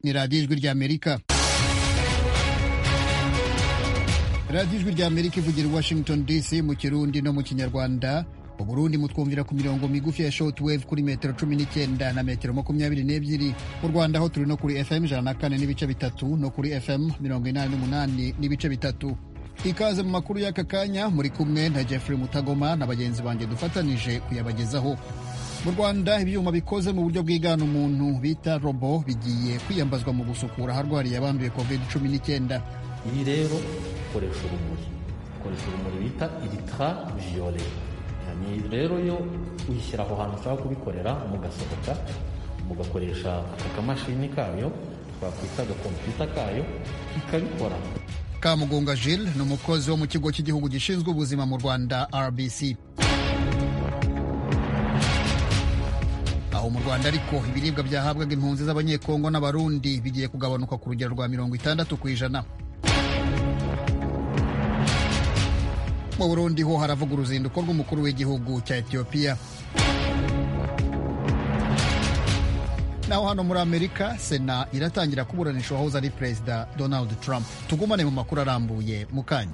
ni radiyo ijwi ry'Amerika. radiyo ijwi ry'Amerika ivugira i Washington DC mu Kirundi no mu Kinyarwanda. Mu Burundi mutwumvira ku mirongo migufi ya shortwave kuri metero 19 na metero 22. Mu Rwanda ho turi no kuri FM 104 n'ibice bitatu no kuri FM 88 n'ibice bitatu. Ikaze mu makuru y'aka kanya, muri kumwe na Jeffrey Mutagoma na bagenzi banjye dufatanije kuyabagezaho. Mu Rwanda ibyuma bikoze mu buryo bwigana umuntu bita robo bigiye kwiyambazwa mu gusukura aharwariye abanduye COVID-19. Ibi rero ukoresha urumuri bita ultraviolet. Yani rero yo uyishyira aho hantu ushaka kubikorera, mugasohoka mugakoresha aka kamashini kayo twakwita agakompiyuta kayo ikabikora. Kamugonga Gilles ni umukozi wo mu kigo cy'igihugu gishinzwe ubuzima mu Rwanda RBC. Aho mu Rwanda ariko ibiribwa byahabwaga impunzi z'abanyekongo n'abarundi bigiye kugabanuka ku rugero rwa 60%. Mu Burundi ho haravuga uruzinduko rw'umukuru w'igihugu cya Ethiopia. Naho hano muri Amerika, Sena iratangira kuburanisha uwahoze ari Perezida Donald Trump. Tugumane mu makuru arambuye mu kanya.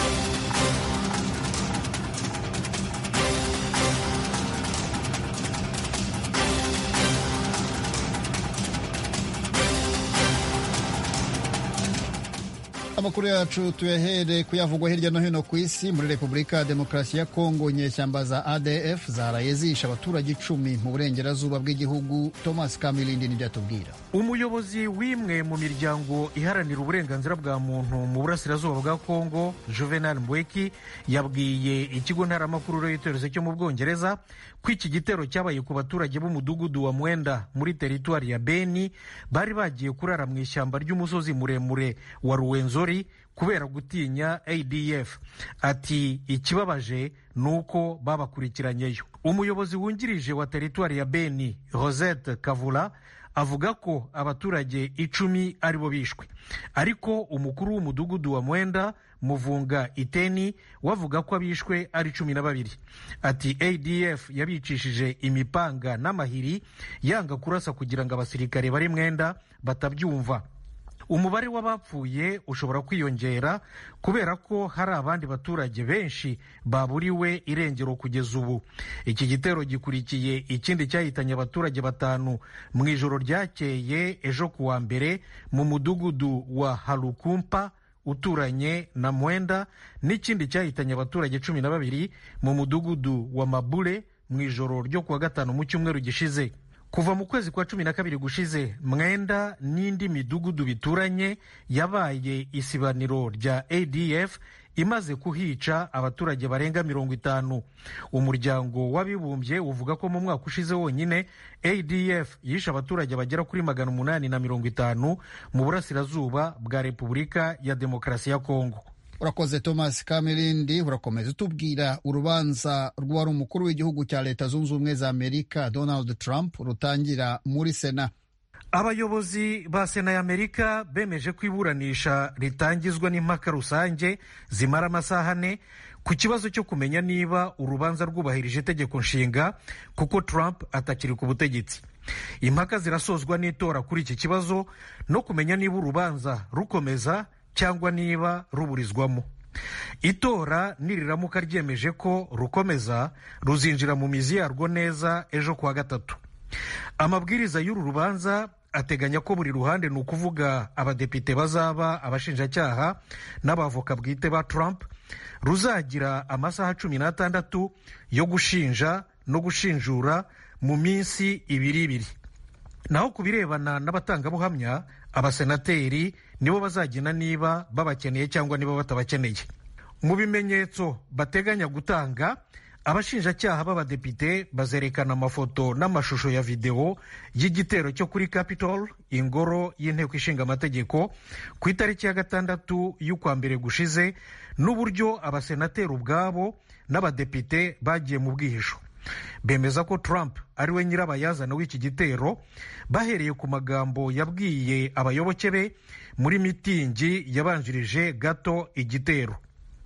Amakuru yacu tuyahere kuyavugwa hirya no hino ku isi. Muri Repubulika ya Demokarasi ya Kongo, inyeshyamba za ADF zaraye zishe abaturage 10 mu burengerazuba bw'igihugu. Thomas Kamilindi nibyo atubwira. Umuyobozi w'imwe mu miryango iharanira uburenganzira bwa muntu mu burasirazuba bwa Kongo, Juvenal Mbweki, yabwiye ikigo ntaramakuru Reuters cyo mu Bwongereza ko iki gitero cyabaye ku baturage b'umudugudu wa Mwenda muri teritwari ya Beni bari bagiye kurara mu ishyamba ry'umusozi muremure wa Ruwenzori kubera gutinya ADF. Ati ikibabaje nuko babakurikiranyeyo. Umuyobozi wungirije wa teritwari ya Beni, Rosette Kavula, avuga ko abaturage 10 aribo bishwe, ariko umukuru w'umudugudu wa Mwenda, Muvunga Iteni, wavuga ko abishwe ari 12. Ati ADF yabicishije imipanga n'amahiri yanga kurasa kugira ngo abasirikare bari Mwenda batabyumva. Umubare w'abapfuye ushobora kwiyongera kubera ko hari abandi baturage benshi baburiwe irengero kugeza ubu. Iki gitero gikurikiye ikindi cyahitanye abaturage 5 mu ijoro ryakeye ejo kuwa mbere mu mudugudu wa Halukumpa uturanye na Mwenda, n'ikindi cyahitanye abaturage 12 mu mudugudu wa Mabule mu ijoro ryo kuwa gatanu mu cyumweru gishize. Kuva mu kwezi kwa 12 gushize, Mwenda n'indi midugudu bituranye yabaye isibaniro rya ADF imaze kuhica abaturage barenga 50. Umuryango w'abibumbye uvuga ko mu mwaka ushize wonyine ADF yishe abaturage bagera kuri 850 mu burasirazuba bwa Repubulika ya Demokarasi ya Kongo. Urakoze Thomas Kamilindi. Urakomeza utubwira urubanza rw'uwari umukuru w'igihugu cya Leta Zunze Ubumwe za Amerika Donald Trump rutangira muri Sena. Abayobozi ba Sena ya Amerika bemeje ko iburanisha ritangizwa n'impaka rusange zimara amasaha 4 ku kibazo cyo kumenya niba urubanza rwubahirije itegeko nshinga kuko Trump atakiri ku butegetsi. Impaka zirasozwa n'itora kuri iki kibazo no kumenya niba urubanza rukomeza cyangwa niba ruburizwamo. Itora niriramuka ryemeje ko rukomeza, ruzinjira mu mizi yarwo neza ejo kuwa gatatu. Amabwiriza y'uru rubanza ateganya ko buri ruhande, ni ukuvuga abadepite bazaba abashinjacyaha n'abavoka bwite ba Trump, ruzagira amasaha 16 yo gushinja no gushinjura mu minsi 2. Naho kubirebana n'abatangabuhamya, abasenateri nibo bazagena niba babakeneye cyangwa niba batabakeneye. Mu bimenyetso bateganya gutanga, abashinjacyaha b'abadepite bazerekana amafoto n'amashusho ya video y'igitero cyo kuri Capitol, ingoro y'inteko ishinga amategeko, ku itariki ya 6 y'ukwa mbere gushize, n'uburyo abasenateri ubwabo n'abadepite bagiye mu bwihisho. Bemeza ko Trump ari we nyirabayazana w'iki gitero, bahereye ku magambo yabwiye abayoboke be muri mitingi yabanjirije gato igitero.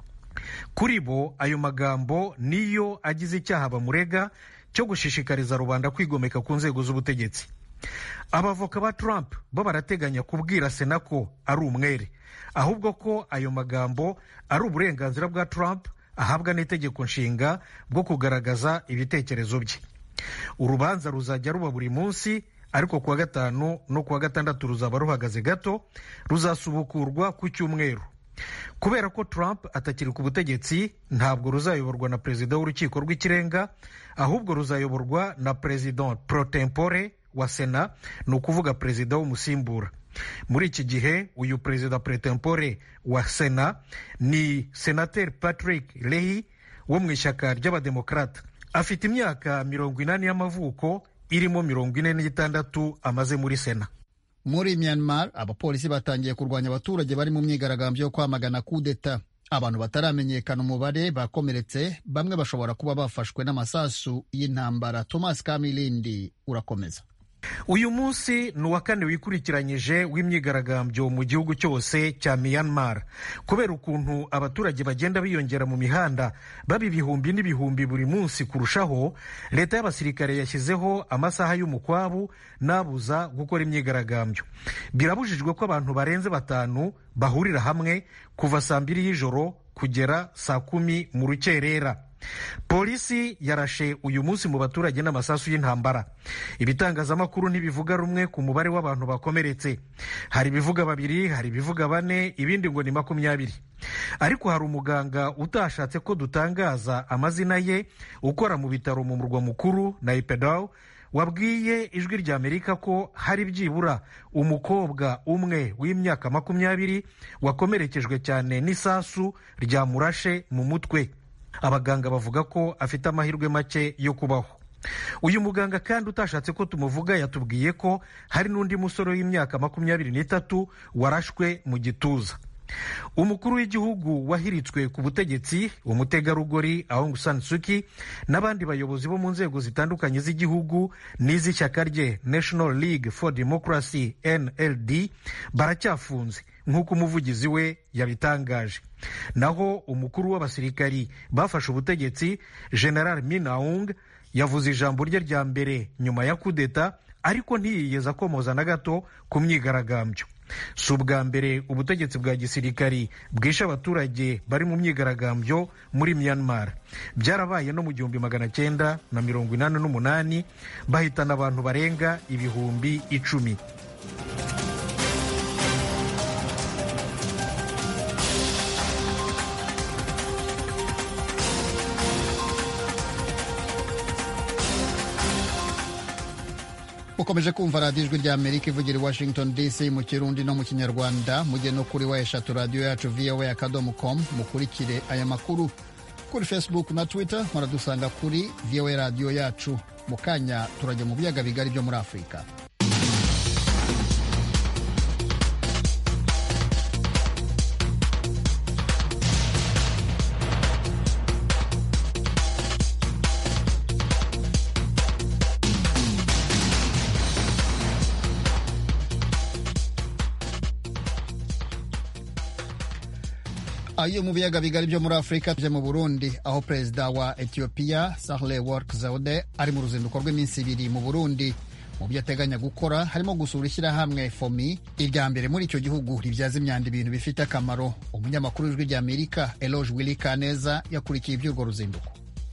Kuri bo ayo magambo niyo agize icyaha bamurega cyo gushishikariza rubanda kwigomeka ku nzego z'ubutegetsi. abavoka ba Trump bo barateganya kubwira Sena ko ari umwere, ahubwo ko ayo magambo ari uburenganzira bwa Trump ahabwa n'itegeko nshinga bwo kugaragaza ibitekerezo bye. Urubanza ruzajya ruba buri munsi, ariko kuwa gatanu no kuwa gatandatu ruzaba ruhagaze gato, ruzasubukurwa ku cyumweru. Kubera ko Trump atakiri ku butegetsi, ntabwo ruzayoborwa na perezida w'urukiko rw'ikirenga, ahubwo ruzayoborwa na perezida pro tempore wa Sena, ni ukuvuga perezida w'umusimbura. Muri iki gihe uyu perezida pro tempore wa Sena ni senateri Patrick Leahy wo mu ishyaka ry'abademokrata. Afite imyaka 40 y'amavuko, irimo 46 amaze muri Sena. Muri Myanmar, abapolisi batangiye kurwanya abaturage bari mu myigaragambyo yo kwamagana kudeta. Abantu bataramenyekana umubare bakomeretse, bamwe bashobora kuba bafashwe n'amasasu y'intambara. Thomas Kamilindi urakomeza. Uyu munsi ni uwa kane wikurikiranyije w'imyigaragambyo mu gihugu cyose cya Myanmar, kubera ukuntu abaturage bagenda biyongera mu mihanda baba ibihumbi n'ibihumbi buri munsi kurushaho. Leta y'abasirikare yashyizeho amasaha y'umukwabu n'abuza gukora imyigaragambyo. Birabujijwe ko abantu barenze 5 bahurira hamwe kuva saa 2 y'ijoro kugera saa 10 mu rukerera. Polisi yarashe uyu munsi mu baturage n'amasasu y'intambara. Ibitangazamakuru ntibivuga rumwe ku mubare w'abantu bakomeretse. Hari bivuga 2, hari bivuga 4, ibindi ngo ni 20. Ariko hari umuganga utashatse ko dutangaza amazina ye, ukora mu bitaro mu murwa mukuru Naypyidaw, wabwiye ijwi rya Amerika ko hari byibura umukobwa umwe w'imyaka 20 wakomerekejwe cyane n'isasu ryamurashe mu mutwe. Abaganga bavuga ko afite amahirwe make yo kubaho. Uyu muganga kandi utashatse ko tumuvuga yatubwiye ko hari n'undi musore w'imyaka 23 warashwe mu gituza. Umukuru w'igihugu wahiritswe ku butegetsi, umutegarugori Aung San Suu Kyi, n'abandi bayobozi bo mu nzego zitandukanye z'igihugu n'iz'ishyaka rye National League for Democracy NLD baracyafunze, nk'uko umuvugizi we yabitangaje. Naho umukuru w'abasirikari bafashe ubutegetsi General Min Aung yavuze ijambo rye rya mbere nyuma ya kudeta, ariko ntiyigeze akomoza na gato ku myigaragambyo. Si ubwa mbere ubutegetsi bwa gisirikari bwishe abaturage bari mu myigaragambyo muri Myanmar. Byarabaye no mu 1988 bahitana abantu barenga 10,000. Ukomeje kumva radiyo ijwi rya Amerika ivugira i Washington DC mu Kirundi no mu Kinyarwanda. Mujye no kuri eshatu radiyo yacu voa.com, mukurikire aya makuru kuri Facebook na Twitter, muradusanga kuri VOA radiyo yacu. Mu kanya turajya mu biyaga bigari byo muri Afurika. Ayo mu biyaga bigari byo muri Afurika tuje mu Burundi, aho perezida wa Ethiopia Sahle-Work Zewde ari mu ruzinduko rw'iminsi 2 mu Burundi. Mu byo ateganya gukora harimo gusura ishyirahamwe FOMI, irya mbere muri icyo gihugu ribyaza imyanda ibintu bifite akamaro. Umunyamakuru w'ijwi rya Amerika Eloge Willy Kaneza yakurikiye iby'urwo ruzinduko.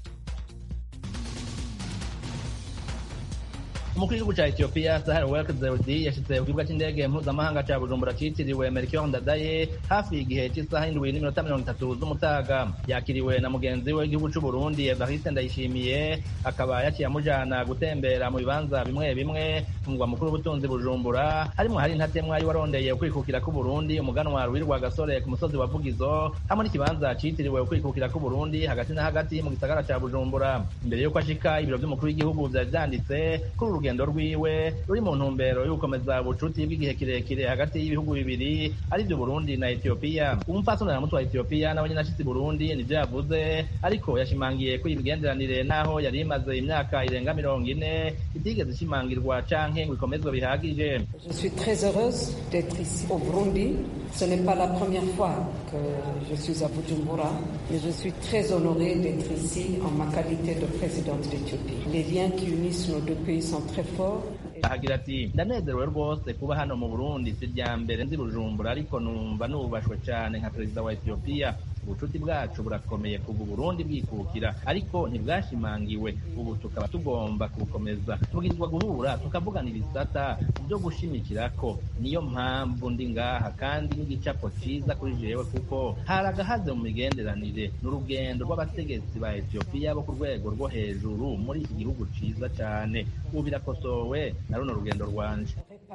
Umukuru w'igihugu cya Ethiopia Sahle-Work Zewde yashitse ku kibuga cy'indege mpuzamahanga cya Bujumbura cyitiriwe Melchior Ndadaye hafi y'igihe cy'isaha 7:30 z'umutaga. Yakiriwe na mugenzi we w'igihugu cy'u Burundi Evariste Ndayishimiye, akaba yaciye amujana gutembera mu bibanza bimwe bimwe mu mugwa mukuru w'ubutunzi Bujumbura, harimo hari intatemwa y'uwarondeye ukwikukira ku Burundi, umuganwa Rwirwa Gasore ku musozi wa Vugizo, hamwe n'ikibanza cyitiriwe ukwikukira ku Burundi hagati na hagati mu gisagara cya Bujumbura. Imbere y'uko ashika, ibiro by'umukuru w'igihugu byanditse kuri urugendo rwiwe ruri mu ntumbero yo gukomeza ubucuti bw'igihe kirekire hagati y'ibihugu bibiri ari byo Burundi na Ethiopia. Umupfasoni na mutwa Ethiopia nawe nyine ashitse Burundi nivyo yavuze, ariko yashimangiye ko imigenderanire naho yari imaze imyaka irenga 40 itigeze ishimangirwa canke ngo ikomezwe bihagije. Je suis très heureuse d'être ici au Burundi. Ce n'est pas la première fois que je suis à Bujumbura, mais je suis très honorée d'être ici en ma qualité de présidente d'Éthiopie. Les liens qui unissent nos deux pays sont très forts. ahagira ati ndanezerewe rwose kuba hano mu Burundi si rya mbere nzi Bujumbura ariko numva nubashwe cyane nka perezida wa Ethiopia ubucuti bwacu burakomeye kuva Burundi bwikukira ariko ntibwashimangiwe ubu tukaba tugomba kubukomeza tubwirizwa guhura tukavugana ibisata byo gushimikirako niyo mpamvu ndi ngaha kandi n'igicapo ciza kuri jewe kuko haragahaze mu migenderanire n'urugendo rw'abategetsi ba Ethiopia bo ku rwego rwo hejuru muri iki gihugu ciza cyane ubu birakosowe na runo rugendo rwanje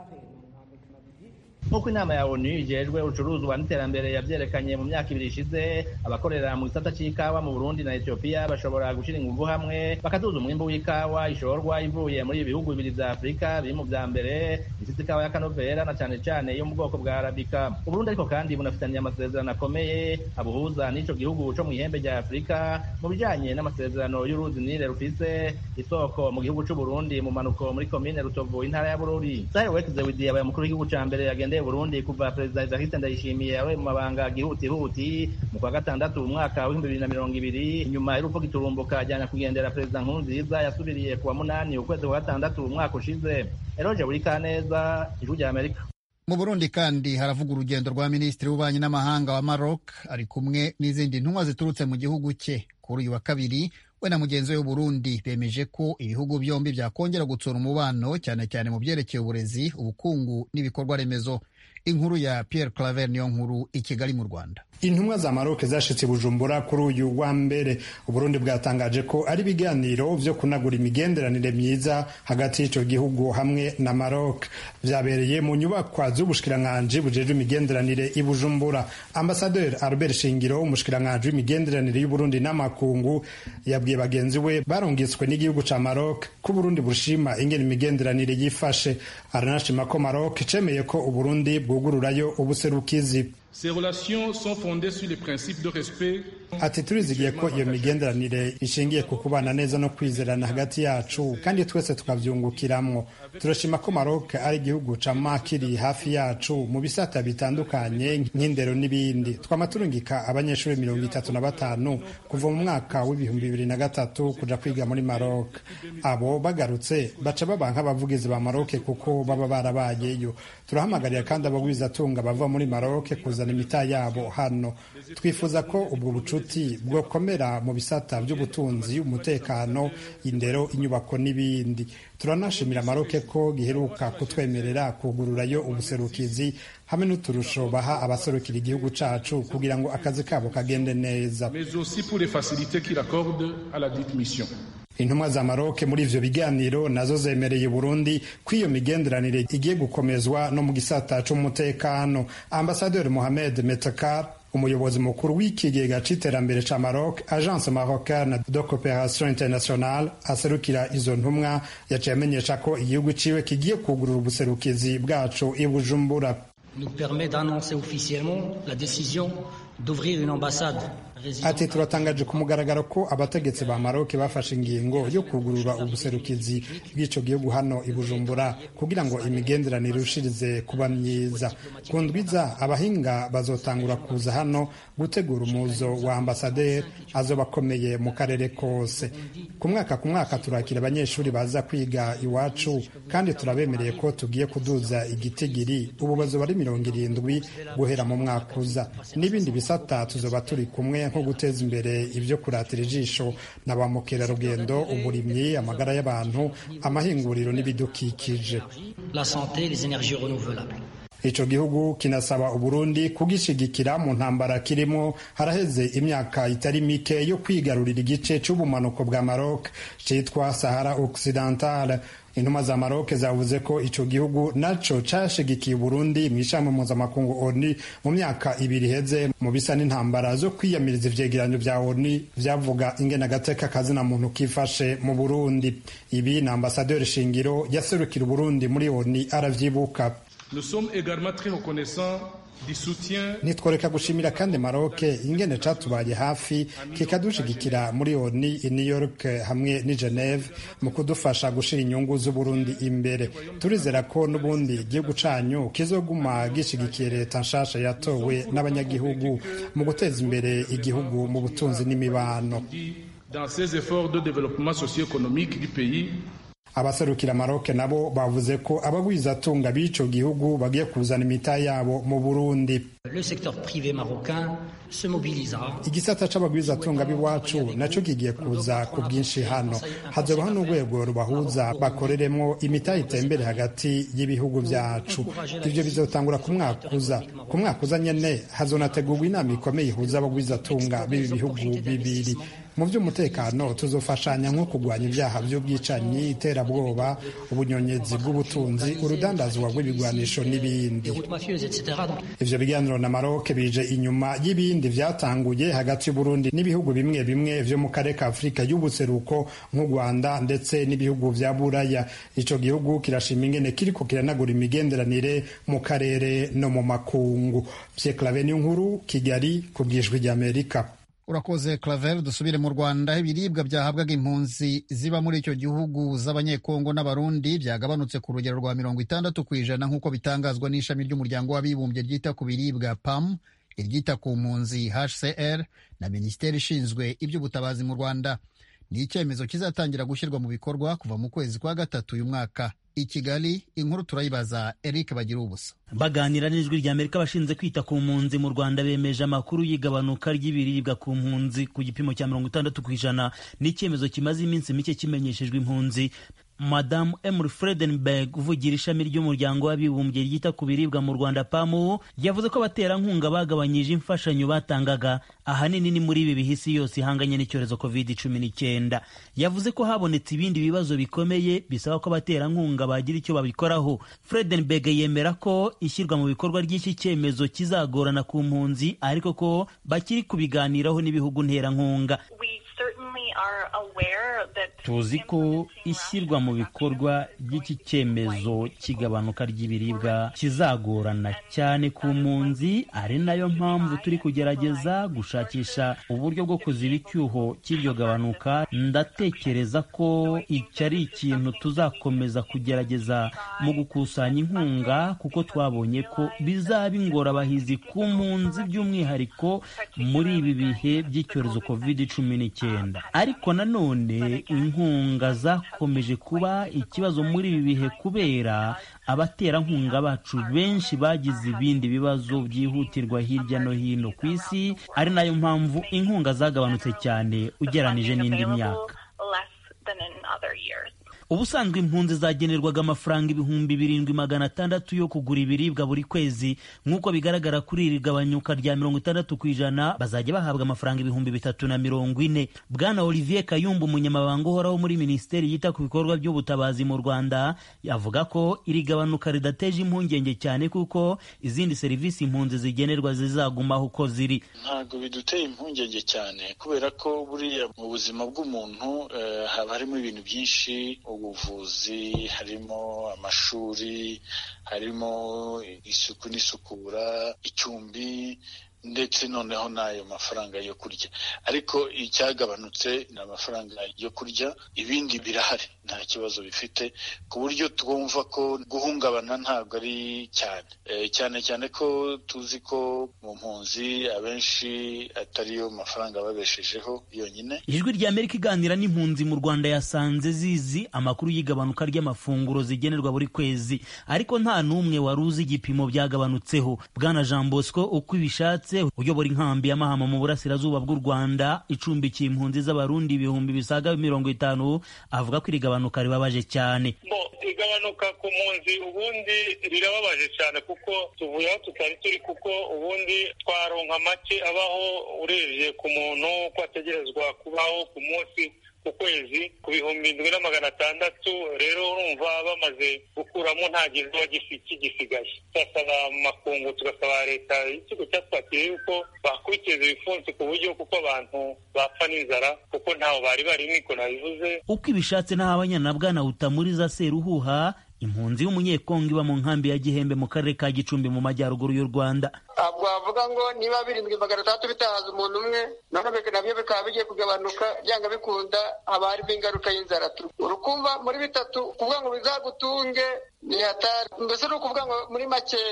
nk'uko inama ya ONU ijejwe ubucuruzwa n'iterambere yavyerekanye mu myaka 2 ishize abakorera mu gisata c'ikawa mu Burundi na Ethiopia bashobora gushira inguvu hamwe bakaduza umwimbu w'ikawa ishorwa ivuye muri ibihugu bibiri vya Afrika biri mu vya mbere ifite ikawa ya kanovera na cane cane yo mu bwoko bwa Arabica. Uburundi ariko kandi bunafitaniye amasezerano akomeye abuhuza n'ico gihugu co mu ihembe rya Afrika mu bijanye n'amasezerano y'uruzi Nile rufise isoko mu gihugu c'u Burundi mu manuko muri komine Rutovu intara ya Bururi. Sahel Wekzewidi yabaye umukuru w'igihugu ca mbere yagendeye Burundi kuva Perezida Evariste Ndayishimiye yawe mu mabanga gihutihuti mu kwa gatandatu umwaka wa 2020 inyuma y'urupfu giturumbuka ajyana kugendera Perezida Nkurunziza yasubiriye kuwa 8 ukwezi kwa gatandatu umwaka ushize. Eroje Burikaneza, Ijwi rya Amerika. Mu Burundi kandi haravuga urugendo rwa Minisitiri w'Ububanyi n'Amahanga wa Maroc ari kumwe n'izindi ntumwa ziturutse mu gihugu cye. Kuri uyu wa kabiri we na mugenzi we w'Uburundi bemeje ko ibihugu byombi byakongera gutsura umubano cyane cyane mu byerekeye uburezi, ubukungu n'ibikorwa remezo. Inkuru ya Pierre Claver niyo nkuru i Kigali mu Rwanda. Intumwa za Maroc zashitse Bujumbura kuri uyu wa mbere. Uburundi bwatangaje ko ari ibiganiro vyo kunagura imigenderanire myiza hagati y'ico gihugu hamwe na Maroc. Vyabereye mu nyubakwa z'ubushikiranganji bujejwe imigenderanire i Bujumbura. Ambassadeur Albert Shingiro, umushikiranganji w'imigenderanire y'Uburundi n'amakungu, yabwiye bagenzi we barongitswe n'igihugu ca Maroc ko Burundi bushima ingene imigenderanire yifashe. Aranashima ko Maroc cemeye ko Uburundi bwugururayo ubuserukizi. Ces relations sont fondées sur les principes de respect. Ati turizigiye ko iyo migenderanire ishingiye ku kubana neza no kwizerana hagati yacu kandi twese tukavyungukiramwo. Turashima ko Maroc ari igihugu camakiri hafi yacu mu bisata bitandukanye nk'indero n'ibindi. Twamaturungika abanyeshuri 35 kuva mu mwaka w'2003 kuja kwiga muri Maroc. Abo bagarutse baca baba nk'abavugizi ba Maroc kuko baba barabayeyo. Turahamagarira kandi abagwizatunga bava muri Maroc kuzana imita yabo hano. Twifuza ko ubwo bucuti bwokomera mu bisata by'ubutunzi, umutekano, indero, inyubako n'ibindi. Turanashimira Maroc ko giheruka kutwemerera kugururayo ubuserukizi hamwe n'uturusho baha abaserukira igihugu cacu kugira ngo akazi kabo kagende neza. Mais aussi pour les facilités qu'il accorde à la dite mission. Intumwa za Maroc muri ivyo biganiro nazo zemereye Burundi ko iyo migenderanire igiye gukomezwa no mu gisata c'umutekano. Ambassadeur Mohamed Metakar, umuyobozi mukuru w'ikigega c'iterambere ca Maroc, Agence Marocaine de Coopération Internationale, aserukira izo ntumwa, yaciye amenyesha ko igihugu ciwe kigiye kugurura ubuserukizi bwacu i Bujumbura. Nous permet d'annoncer officiellement la décision d'ouvrir une ambassade. Ati turatangaje ku mugaragaro ko abategetsi ba Maroc bafashe ingingo yo kugurura ubuserukizi bw'ico gihugu hano i Bujumbura kugira ngo imigenderanire irushirize kuba myiza. Kundwiza abahinga bazotangura kuza hano gutegura umuzo wa ambassadeur azobakomeye mu karere kose. Ku mwaka turakira abanyeshuri baza kwiga iwacu kandi turabemereye ko tugiye kuduza igitigiri ubu bazoba ari 70 guhera mu mwaka uza. N'ibindi bisata tuzoba turi kumwe nko guteza imbere ibyo kuratira ijisho na ba mukerarugendo, uburimyi, amagara y'abantu, amahinguriro n'ibidukikije. La santé, les énergies renouvelables. Ico gihugu kinasaba Uburundi kugishigikira mu ntambara kirimo haraheze imyaka itari mike yo kwigarurira igice c'ubumanuko bwa Maroc citwa Sahara Occidentale. Intumwa za Maroc zavuze ko ico gihugu naco cashigikiye Burundi mw'ishami mpuzamakungu ONU mu myaka 2 iheze mu bisa n'intambara zo kwiyamiriza ivyegeranyo vya ONU vyavuga ingene agateka kazina muntu kifashe mu Burundi. Ibi na Ambassadeur Shingiro yaserukira Burundi muri ONU aravyibuka. Nous sommes également très reconnaissants du soutien. Nitworeka gushimira kandi Maroc ingene catubaye hafi kikadushigikira muri ONU i New York hamwe ni Geneve mu kudufasha gushira inyungu z'Uburundi imbere. Turizera ko n'ubundi igihugu canyu kizoguma gishigikiye leta nshasha yatowe n'abanyagihugu mu guteza imbere igihugu mu butunzi n'imibano. Dans ces efforts de développement socio-économique du pays. abaserukira Maroc nabo bavuze ko abagwizatunga b'ico gihugu bagiye kuzana imitahe yabo mu Burundi. Le secteur privé marocain se mobilisera. Igisata c'abagwizatunga b'iwacu naco kigiye kuza ku bwinshi hano, hazobaho n'urwego rubahuza bakoreremo imitahe itembere hagati y'ibihugu vyacu. Ivyo bizotangura ku mwaka uza nyene hazonategurwa inama ikomeye ihuza abagwizatunga b'ibi bihugu bibiri. Mu vy'umutekano tuzofashanya nko kugwanya ibyaha vy'ubwicanyi, iterabwoba, ubunyonyezi bw'ubutunzi, urudandazwa rw'ibigwanisho n'ibindi. Ivyo biganiro na Maroc bije inyuma y'ibindi vyatanguye hagati y'Uburundi n'ibihugu bimwe bimwe vyo mu karere ka Afrika y'ubuseruko nk'u Rwanda ndetse n'ibihugu vya Buraya. Ico gihugu kirashima ingene kiriko kiranagura imigenderanire mu karere no mu makungu. Pierre Claver Nkuru, Kigali, ku bw'Ijwi ry'Amerika. Urakoze Claver. Dusubire mu Rwanda. Ibiribwa byahabwaga impunzi ziba muri icyo gihugu z'abanyekongo n'abarundi byagabanutse ku rugero rwa 60% nk'uko bitangazwa n'ishami ry'umuryango w'abibumbye ryita ku biribwa PAM, iryita ku mpunzi HCR na Minisiteri ishinzwe iby'ubutabazi mu Rwanda. Ni icyemezo kizatangira gushyirwa mu bikorwa kuva mu kwezi kwa gatatu uyu mwaka. I Kigali, inkuru turayibaza Eric Bagirubusa. Baganira n'Ijwi ry'Amerika bashinze kwita ku mpunzi mu Rwanda bemeje amakuru y'igabanuka ry'ibiribwa ku mpunzi ku gipimo cya 60%. Ni icyemezo kimaze iminsi mike kimenyeshejwe impunzi. Madamu Emery Fredenberg uvugira ishami ry'umuryango w'abibumbye ryita ku biribwa mu Rwanda PAMU yavuze ko abaterankunga bagabanyije imfashanyo batangaga ahanini ni muri ibi bihisi yose ihanganye n'icyorezo COVID-19. Yavuze ko habonetse ibindi bibazo bikomeye bisaba ko abaterankunga bagira icyo babikoraho. Fredenberg yemera ko ishyirwa mu bikorwa ry'iki cyemezo kizagorana ku mpunzi ariko ko bakiri kubiganiraho n'ibihugu nterankunga. Tuzi ko ishyirwa mu bikorwa ry'iki cyemezo kigabanuka ry'ibiribwa kizagorana cyane ku mpunzi, ari nayo mpamvu turi kugerageza gushakisha uburyo bwo kuziba icyuho cy'iryo gabanuka. Ndatekereza ko iki ari ikintu tuzakomeza kugerageza mu gukusanya inkunga kuko twabonye ko bizaba ingorabahizi ku mpunzi by'umwihariko muri ibi bihe by'icyorezo COVID-19. Ariko nanone inkunga zakomeje kuba ikibazo muri ibi bihe kubera abaterankunga bacu benshi bagize ibindi bibazo byihutirwa hirya no hino ku isi, ari nayo mpamvu inkunga zagabanutse cyane ugeranije n'indi myaka. Ubusanzwe impunzi zagenerwaga amafaranga 7,600 yo kugura ibiribwa buri kwezi. Nk'uko bigaragara kuri iri gabanyuka rya 60%, bazajya bahabwa amafaranga 340. Bwana Olivier Kayumba, umunyamabanga uhoraho muri Minisiteri yita ku bikorwa by'ubutabazi mu Rwanda, yavuga ko iri gabanuka ridateje impungenge cyane kuko izindi serivisi impunzi zigenerwa zizagumaho uko ziri. Ntabwo biduteye impungenge cyane kubera ko buriya mu buzima bw'umuntu haba harimo ibintu byinshi, ubuvuzi, harimo amashuri, harimo isuku n'isukura, icyumbi, ndetse noneho n'ayo mafaranga yo kurya. Ariko icyagabanutse ni amafaranga yo kurya, ibindi birahari nta kibazo bifite, ku buryo twumva ko guhungabana ntabwo ari cyane ko tuzi ko mu mpunzi abenshi atariyo mafaranga babeshejeho yonyine. Ijwi ry'Amerika iganira n'impunzi mu Rwanda yasanze zizi amakuru y'igabanuka ry'amafunguro zigenerwa buri kwezi, ariko nta n'umwe wari uzi igipimo byagabanutseho. Bwana Jean Bosco Ukwibishatse uyobora inkambi ya Mahama mu burasirazuba bw'u Rwanda icumbikiye impunzi z'abarundi 50,000 avuga ko iri gabanuka ribabaje cyane. Igabanuka ku mpunzi ubundi rirababaje cyane kuko tuvuye aho tutari turi, kuko ubundi twaronka make abaho urebye ku muntu ko ategerezwa kubaho ku munsi ku kwezi ku 7,600. Rero urumva bamaze gukuramo nta gihe gisigaye. Turasaba makungu, tugasaba leta y'ikigo cyatwakiriye yuko bakwiteza ibifunsi ku buryo kuko abantu bapfa n'inzara kuko ntaho bari niko nabivuze. Uko ibishatse n'abanyana Bwana Utamuriza Seruhuha, impunzi y'umunyekongo iba mu nkambi ya Gihembe mu karere ka Gicumbi mu majyaruguru y'u Rwanda. Ntabwo bavuga ngo niba 7,300 bitahaza umuntu umwe, none nabyo bikaba bigiye kugabanuka, byanga bikunda haba harimo ingaruka y'inzara. Urukumva muri bitatu kuvuga ngo bizagutunge ni hatari, mbese ni ukuvuga ngo muri makeya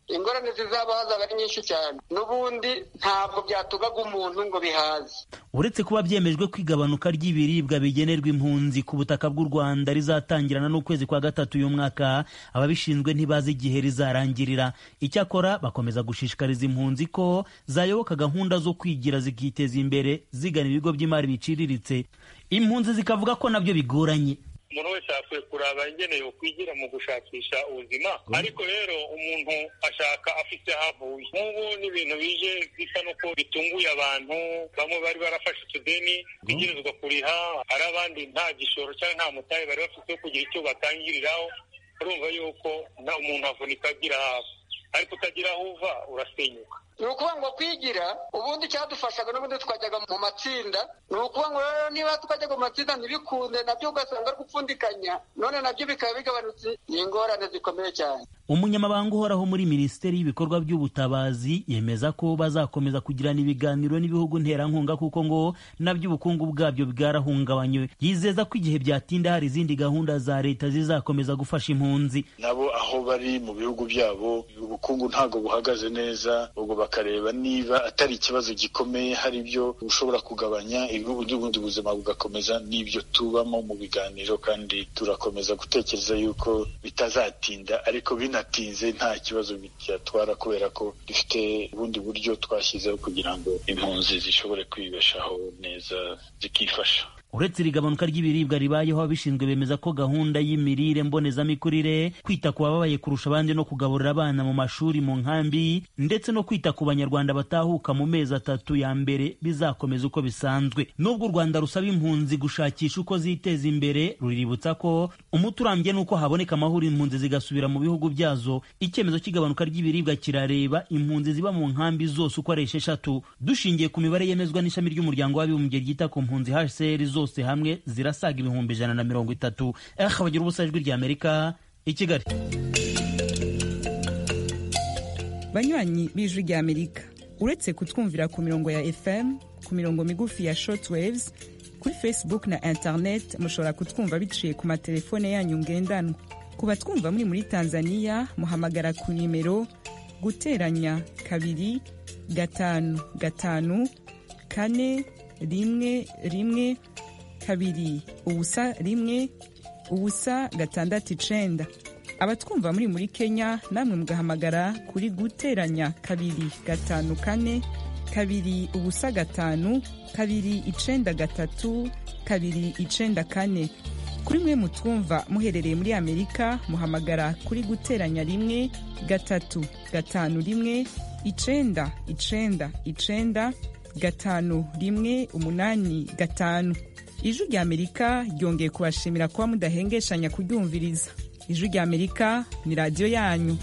ingorane zizaba hazaba ari nyinshi cyane, n'ubundi ntabwo byatugaga umuntu ngo bihaze. Uretse kuba byemejwe ko igabanuka ry'ibiribwa bigenerwa impunzi ku butaka bw'u Rwanda rizatangirana n'ukwezi kwa gatatu uyu mwaka, ababishinzwe ntibazi igihe rizarangirira. Icyakora bakomeza gushishikariza impunzi ko zayoboka gahunda zo kwigira zikiteza imbere zigana ibigo by'imari biciriritse. Impunzi zikavuga ko nabyo bigoranye. Umuntu wese akwiye kuraba ingeneye kwigira mu gushakisha ubuzima, ariko rero umuntu ashaka afite havuye. Nk'ubu n'ibintu bije bisa nuko bitunguye abantu, bamwe bari barafashe utudeni bigirizwa kuriha, hari abandi nta gishoro cyangwa nta mutahe bari bafite wo kugira icyo batangiriraho. Urumva yuko nta umuntu avunika agira hafi, ariko utagira aho uva urasenyuka. Ni ukuvuga ngo kwigira ubundi cyadufashaga n'ubundi twajyaga mu matsinda, ni ukuvuga ngo rero niba twajyaga mu matsinda ntibikunde nabyo ugasanga ari gupfundikanya, none nabyo bikaba bigabanutse, ni ingorane zikomeye cyane. Umunyamabanga uhoraho muri Minisiteri y'Ibikorwa by'Ubutabazi yemeza ko bazakomeza kugirana ibiganiro n'ibihugu nterankunga kuko ngo nabyo ubukungu bwabyo bwarahungabanywe. Yizeza ko igihe byatinda hari izindi gahunda za leta zizakomeza gufasha impunzi. Nabo aho bari mu bihugu byabo ubukungu ntago buhagaze neza, ubwo bakareba niba atari ikibazo gikomeye, hari ibyo ushobora kugabanya, ubundi buzima bugakomeza. N'ibyo tubamo mu biganiro, kandi turakomeza gutekereza yuko bitazatinda, ariko binatinze nta kibazo byatwara kubera ko dufite ubundi buryo twashyizeho kugira ngo impunzi zishobore kwibeshaho neza zikifasha. Uretse iri gabanuka ry'ibiribwa ribayeho, abishinzwe bemeza ko gahunda y'imirire mbonezamikurire, kwita ku bababaye kurusha abandi no kugaburira abana mu mashuri mu nkambi, ndetse no kwita ku banyarwanda batahuka mu mezi 3 ya mbere bizakomeza uko bisanzwe. Nubwo u Rwanda rusaba impunzi gushakisha uko ziteza imbere, ruriributsa ko umuti urambye nuko haboneka amahoro impunzi zigasubira mu bihugu byazo. Icyemezo cy'igabanuka ry'ibiribwa kirareba impunzi ziba mu nkambi zose uko ari 6. Dushingiye ku mibare yemezwa n'ishami ry'umuryango w'abibumbye ryita ku mpunzi HCR, zose hamwe zirasaga 130,000. Bagira ubusa ijwi ry'Amerika i Kigali. Banywanyi b'ijwi ry'Amerika, uretse kutwumvira ku mirongo ya FM, ku mirongo migufi ya shortwaves, kuri Facebook na internet mushobora kutwumva biciye ku matelefone yanyu ngendanwa. Ku batwumva muri Tanzania muhamagara ku nimero guteranya 2 5 5 4 1 2 ubusa 1 ubusa 6 abatwumva muri Kenya namwe mugahamagara kuri guteranya 2 5 4 2 ubusa 5 2 9 3 2 9 4. Kuri mwe mutwumva muherereye muri Amerika muhamagara kuri guteranya 1 3 5 1 9 9 9 5 Ijwi ry'Amerika ryongeye kubashimira kuba mudahengeshanya kuryumviriza. Ijwi ry'Amerika ni radiyo yanyu.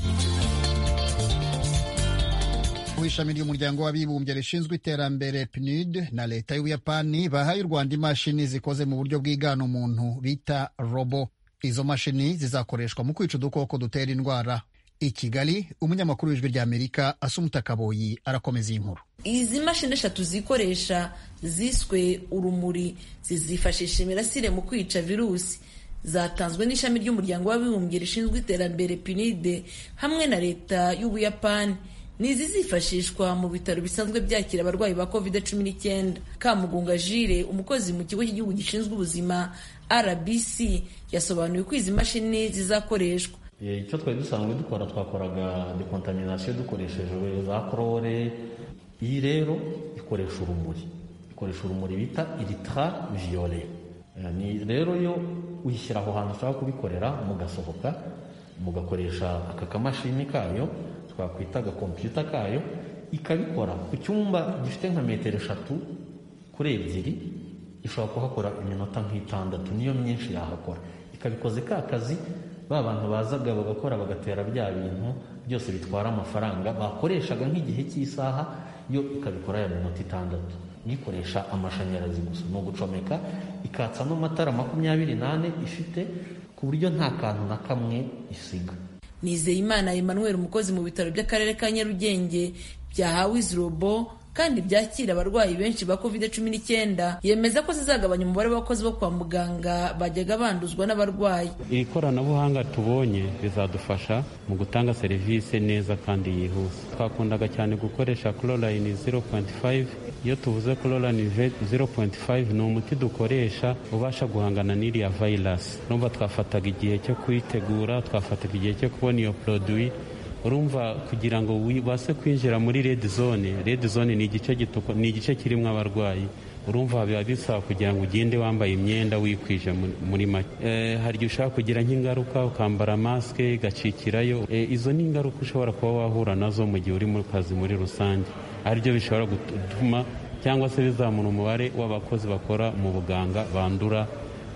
Ishami ry'umuryango w'abibumbye rishinzwe iterambere PNUD na leta y'Ubuyapani bahaye u Rwanda imashini zikoze mu buryo bwigana umuntu bita robo. Izo mashini zizakoreshwa mu kwica udukoko dutera indwara. I Kigali, umunyamakuru w'Ijwi ry'Amerika Asumuta Kaboyi arakomeza iyi nkuru. Izi mashini 3 zikoresha ziswe urumuri zizifashisha imirasire mu kwica virusi, zatanzwe n'ishami ry'umuryango w'abibumbye rishinzwe iterambere PNUD hamwe na leta y'Ubuyapani. Nizi zifashishwa mu bitaro bisanzwe byakira abarwayi ba COVID-19. Kamugunga Jire, umukozi mu kigo cy'igihugu gishinzwe ubuzima RBC, yasobanuye ko izi mashini zizakoreshwa. Icyo twari dusanzwe dukora, twakoraga decontamination dukoresheje za chlore. Iyi rero ikoresha urumuri bita ultraviolet. Ni rero yo uyishyira aho hantu ushaka kubikorera, mugasohoka mugakoresha aka kamashini kayo twakwitaga computer kayo, ikabikora ku cyumba gifite nka metero 3 kuri 2, ishobora kuhakora iminota nk'6, niyo myinshi yahakora. Ikabikoze ka kazi ba bantu bazaga bagakora bagatera bya bintu byose bitwara amafaranga bakoreshaga nk'igihe cy'isaha, yo ikabikora ya minota 6. Nikoresha amashanyarazi gusa, no gucomeka, ikatsa no matara 28 ifite, ku buryo nta kantu na kamwe isiga. Nizeyimana Emmanuel, umukozi mu bitaro by'akarere ka Nyarugenge byahawe izi robo, kandi byakira abarwayi benshi ba COVID-19, yemeza ko zizagabanya umubare w'abakozi bo kwa muganga bajyaga banduzwa n'abarwayi. Iri koranabuhanga tubonye bizadufasha mu gutanga serivisi neza kandi yihuse. Twakundaga cyane gukoresha chlorine 0.5. Iyo tuvuze chlorine 0.5 ni umuti dukoresha ubasha guhangana n'iriya virus. Urumva twafataga igihe cyo kuyitegura, twafataga igihe cyo kubona iyo produit. Urumva kugira ngo wibase kwinjira muri red zone ni igice kirimo abarwayi. Urumva biba bisaba kugira ngo ugende wambaye imyenda wikwije muri make. Hari igihe ushaka kugira nk'ingaruka ukambara maske igacikirayo. Izo ni ingaruka ushobora kuba wahura nazo mu gihe uri mu kazi muri rusange. Aribyo bishobora gutuma cyangwa se bizamura umubare w'abakozi bakora mu buganga bandura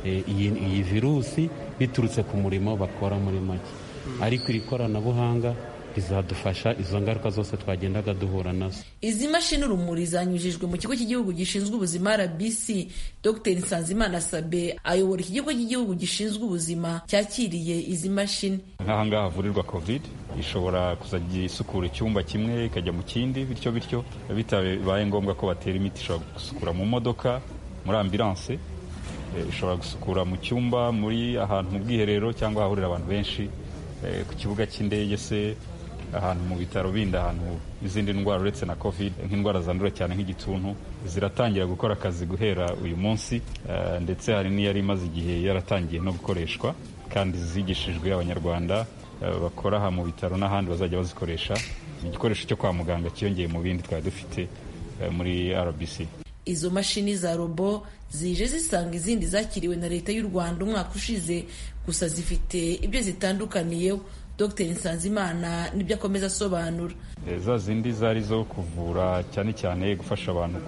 iyi virusi biturutse ku murimo bakora muri make. Ariko iri koranabuhanga rizadufasha izo ngaruka zose twagendaga duhura nazo. Izi mashini urumuri zanyujijwe mu kigo cy'igihugu gishinzwe ubuzima RBC. Dr Nsanzimana Sabe ayobora ikigo cy'igihugu gishinzwe ubuzima cyakiriye izi mashini. Nk'ahangaha havurirwa COVID, ishobora kuzajya isukura icyumba kimwe ikajya mu kindi, bityo bitabaye ngombwa ko batera imiti. Ishobora gusukura mu modoka, muri ambulance, ishobora gusukura mu cyumba, muri ahantu mu bwiherero cyangwa hahurira abantu benshi, ku kibuga cy'indege se, ahantu mu bitaro bindi, ahantu izindi ndwara uretse na COVID nk'indwara zandura cyane nk'igituntu ziratangira gukora akazi guhera uyu munsi, ndetse hari n'iyari imaze igihe yaratangiye no gukoreshwa kandi zigishijwe abanyarwanda bakora aha mu bitaro n'ahandi bazajya bazikoresha. Igikoresho cyo kwa muganga cyiyongeye mu bindi twari dufite muri RBC. Izo mashini za robo zije zisanga izindi zakiriwe na leta y'u Rwanda umwaka ushize, gusa zifite ibyo zitandukaniyeho. Dr Nsanzimana nibyo akomeza asobanura. Za zindi zari zo kuvura cyane cyane gufasha abantu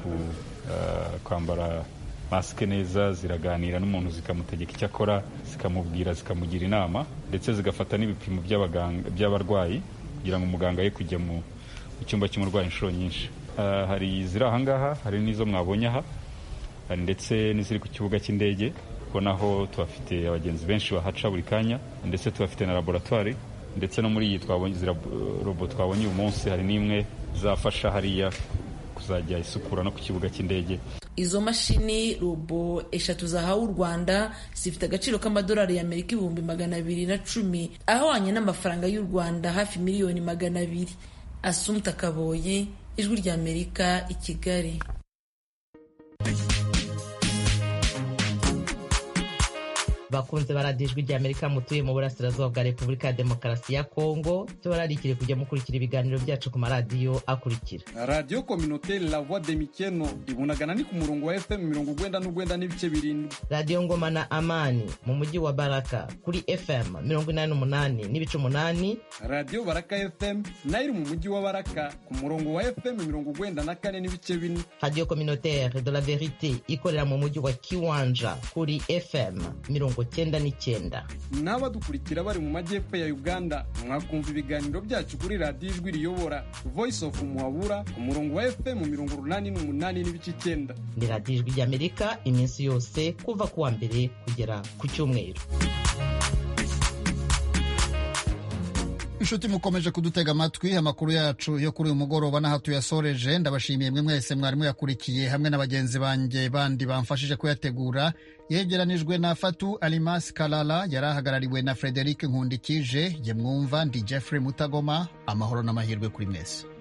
kwambara masike neza, ziraganira n'umuntu zikamutegeka icyo akora, zikamubwira, zikamugira inama, ndetse zigafata n'ibipimo by'abarwayi kugira ngo umuganga ye kujya mu cyumba cy'umurwayi inshuro nyinshi. Hari iziri ahangaha, hari n'izo mwabonye aha, hari ndetse n'iziri ku kibuga cy'indege, kubonaho tuhafite abagenzi benshi bahaca buri kanya, ndetse tuhafite na laboratoire, ndetse no muri iyi robo twabonye uyu munsi hari n'imwe zafasha hariya kuzajya isukura no ku kibuga cy'indege. Izo mashini robo 3 zahawe u Rwanda zifite agaciro k'amadolari y'Amerika 210,000, ahwanye n'amafaranga y'u Rwanda hafi miliyoni 200. Assumpta Kaboyi, Ijwi ry'Amerika, i Kigali. Bakunze baradiyo Ijwi ry'Amerika mutuye mu burasirazuba bwa Repubulika ya Demokarasi ya Kongo, tubararikire kujya mukurikira ibiganiro byacu ku maradiyo akurikira: Radio Communautaire La Voix de Mikeno ibunagana ni ku murongo wa FM 99 n'ibice 7, Radio Ngoma na Amani mu mujyi wa Baraka kuri FM 88 n'ibice 8, Radio Baraka FM nayo mu mujyi wa Baraka ku murongo wa FM 94 n'ibice 4, Radio Communautaire de la Verite ikorera mu mujyi wa Kiwanja kuri FM 99. N'abadukurikira bari mu majyepfo ya Uganda mwakumva ibiganiro byacu kuri Radio Ijwi riyobora Voice of Muhabura ku murongo wa FM 88 n'ibice 9. Ni Radio Ijwi ry'Amerika iminsi yose kuva kuwa mbere kugera ku cyumweru. Inshuti mukomeje kudutega amatwi, amakuru yacu yo kuri uyu mugoroba n'aha tuyasoreje. Ndabashimiye mwe mwese mwarimu yakurikiye hamwe na bagenzi banjye bandi bamfashije kuyategura. Yegeranijwe na Fatu Alimas Kalala, yarahagarariwe na Frederic Nkundikije. Je mwumva ndi Jeffrey Mutagoma. Amahoro n'amahirwe kuri mwese.